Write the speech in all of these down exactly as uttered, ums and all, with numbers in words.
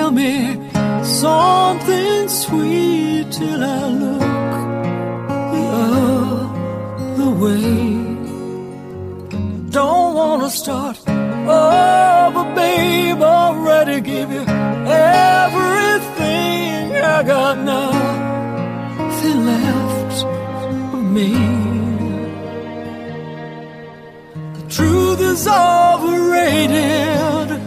tell me something sweet till I look the other way. Don't wanna start over, babe, already give you everything. I got nothing left of me. The truth is overrated.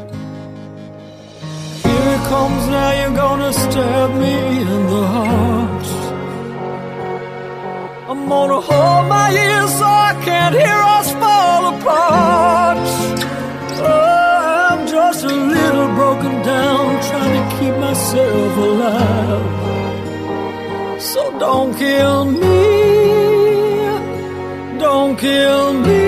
Here it comes now, you're gonna stab me in the heart. I'm gonna hold my ears so I can't hear us fall apart. Oh, I'm just a little broken down, trying to keep myself alive. So don't kill me, don't kill me.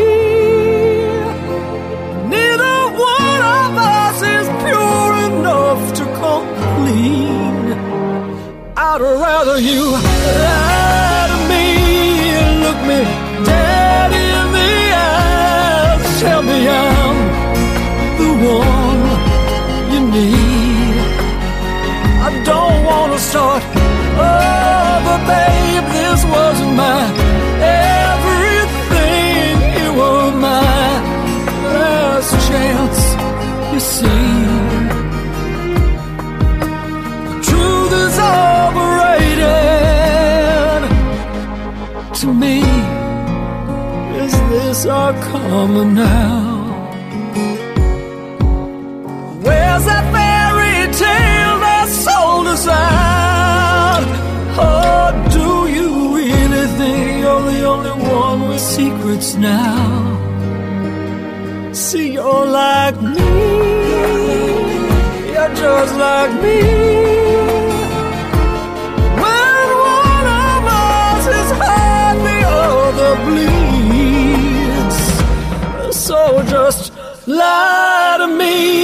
Neither one of us is pure enough to come clean. I'd rather you lie to me, look me dead in the eyes, tell me I'm the one you need. I don't wanna start over, babe. This wasn't my everything. You were my last chance, you see. The truth is overrated to me. Is this our karma now? Where's that fairy tale that sold us out? Oh, do you really think you're the only one with secrets now? See, you're like me, you're just like me. When one of us is hurt, the other bleeds. So just lie to me,